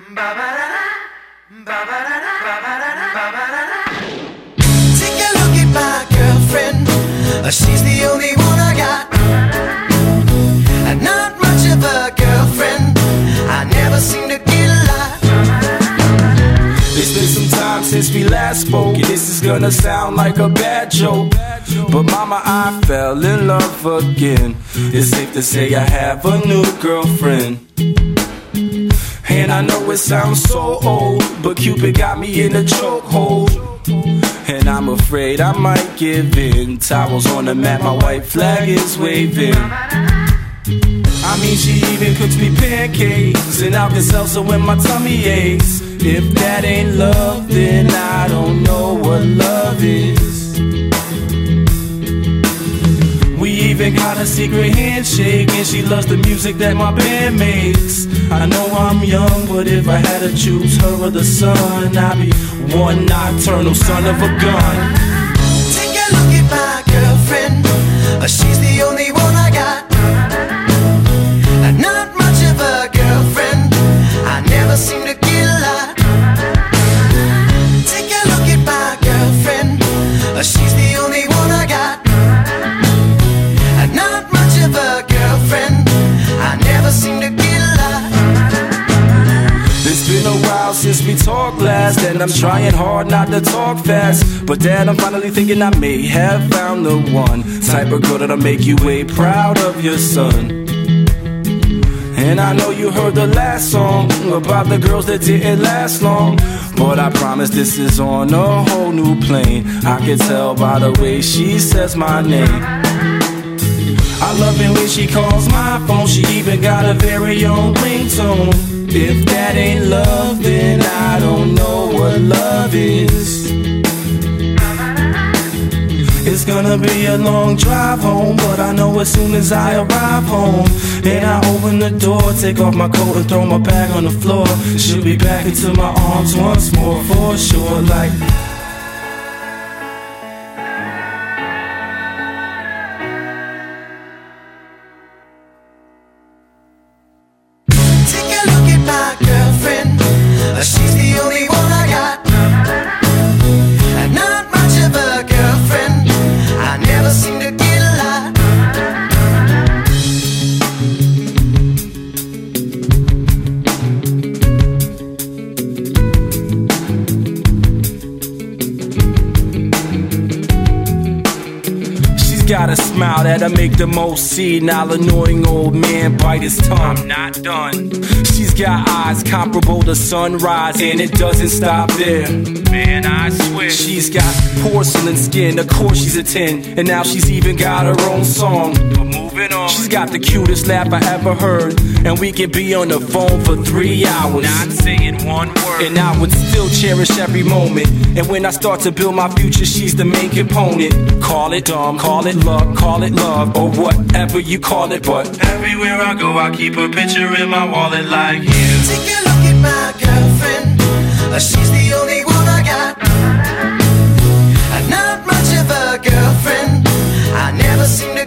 Take a look at my girlfriend. She's the only one I got. Not much of a girlfriend. I never seem to get a lot. It's been some time since we last spoke, and this is gonna sound like a bad joke, but mama, I fell in love again. It's safe to say I have a new girlfriend. And I know it sounds so old, but Cupid got me in a chokehold. And I'm afraid I might give in. Towels on the mat, my white flag is waving. I mean, she even cooks me pancakes and Alka-Seltzer when my tummy aches. If that ain't love, then I don't know what love is. We even got a secret handshake, and she loves the music that my band makes. I know I'm young, but if I had to choose her or the sun, I'd be one nocturnal son of a gun. Take a look at my girlfriend. She's the only one I got. Not much of a girlfriend. I never seem to get a lot. Take a look at my girlfriend. She's the only one I got. Not much of a girlfriend. I never seem to get a lot. It's been a while since we talked last, and I'm trying hard not to talk fast. But Dad, I'm finally thinking I may have found the one type of girl that'll make you way proud of your son. And I know you heard the last song about the girls that didn't last long, but I promise this is on a whole new plane. I can tell by the way she says my name. I love it when she calls my phone. She even got a very own ringtone. If that ain't love, then I don't know what love is. It's gonna be a long drive home, but I know as soon as I arrive home and I open the door, take off my coat and throw my bag on the floor, she'll be back into my arms once more for sure. Like, take a look at my girlfriend. She's the only one I got. Not much of a girlfriend. I never seem to get a lot. she's got a smile that'll make the most senile annoying old man bite his tongue. I'm not done. She's got eyes comparable to sunrise, and it doesn't stop there. Man, I swear. She's got porcelain skin, of course she's a 10, and now she's even got her own song. But moving on. She's got the cutest laugh I ever heard, and we can be on the phone for 3 hours, not saying one word, and I would still cherish every moment. And when I start to build my future, she's the main component. Call it dumb, call it luck, call it love, or whatever you call it, but everywhere I go I keep a picture in my wallet like you. Take a look at my girlfriend. She's the only one I got. Not much of a girlfriend. I never seem to